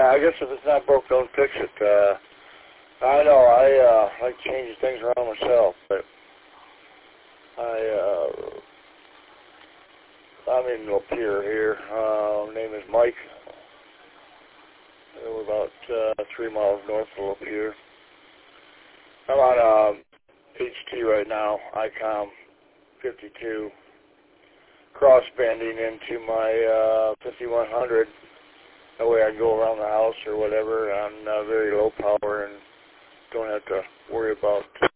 I guess if it's not broke, don't fix it. I know I like changing things around myself, but I'm in Lapeer here. Name is Mike. We're about 3 miles north of Lapeer. I'm on HT right now, ICOM 52, cross bending into my 5100. That way I can go around the house or whatever on very low power and don't have to worry about